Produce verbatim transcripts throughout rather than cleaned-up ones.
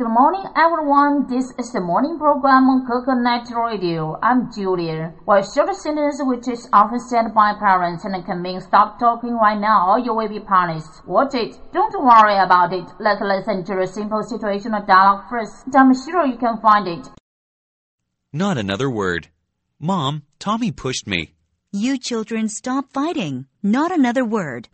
Good morning, everyone. This is the morning program on Coconut Radio. I'm Julia. Well, short sentence which is often said by parents and can mean stop talking right now or you will be punished. Watch it. Don't worry about it. Let's listen to a simple situational dialogue first. I'm sure you can find it. Not another word. Mom, Tommy pushed me. You children stop fighting. Not another word.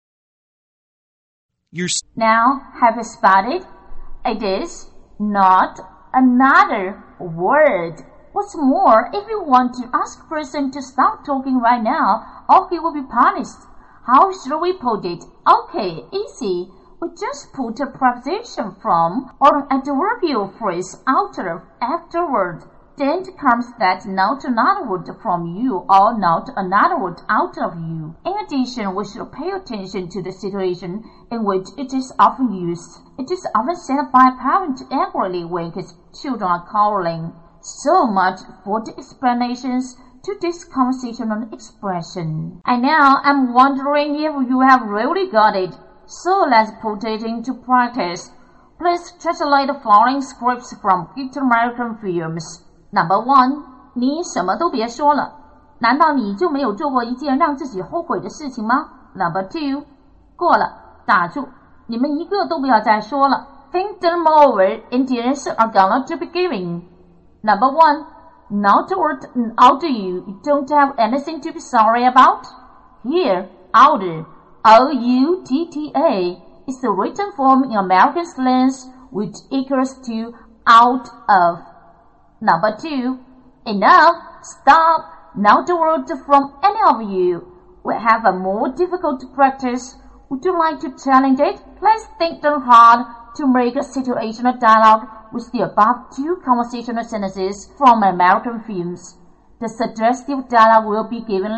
You're... Now, have you spotted? It is not another word. What's more, if you want to ask a person to stop talking right now, or he will be punished. How should we put it? Okay, easy. We just put a preposition from or an adverbial phrase after afterward. Then comes that not another word from you or not another word out of you. In addition, we should pay attention to the situation in which it is often used. It is often said by parents angrily when his children are quarreling. So much for the explanations to this conversational expression. And now I'm wondering if you have really got it. So let's put it into practice. Please translate the following scripts from Great American Films.Number one, 你什么都别说了，难道你就没有做过一件让自己后悔的事情吗 ？Number two， 过了，打住，你们一个都不要再说了。Think them over, Indians are gonna to be giving. Number one, not a word out to you. You don't have anything to be sorry about. Here, outer, O U T T A, is the written form in American slang which equals to out of.Number two, enough, stop, not a word from any of you. We have a more difficult practice. Would you like to challenge it? Let's think hard to make a situational dialogue with the above two conversational sentences from American films. The suggestive dialogue will be given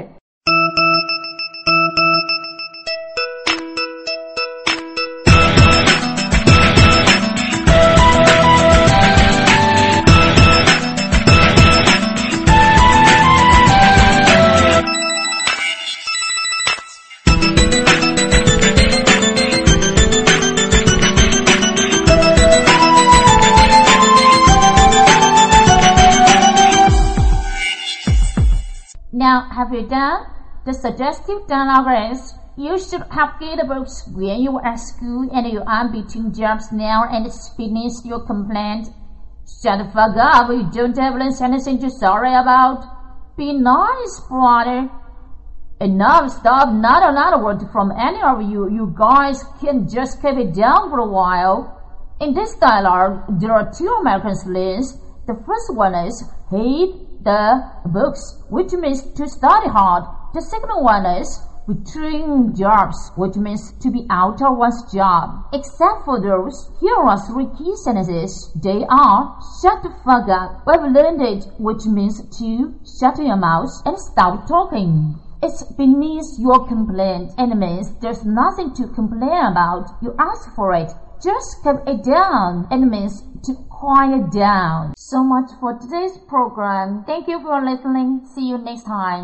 later.Now, have you done? The suggestive dialogue is, you should have read books when you were at school and you are between jobs now and finish your complaint. Shut the fuck up, you don't have anything to sorry about. Be nice, brother. Enough, stop, not another word from any of you. You guys can just keep it down for a while. In this dialogue, there are two American slangs. The first one is, hate.The books, which means to study hard. The second one is between jobs, which means to be out of one's job. Except for those, here are three key sentences. They are, shut the fuck up. We've learned it, which means to shut your mouth and stop talking. It's beneath your complaint and means there's nothing to complain about. You ask for it.Just keep it down. It means to quiet down. So much for today's program. Thank you for listening. See you next time.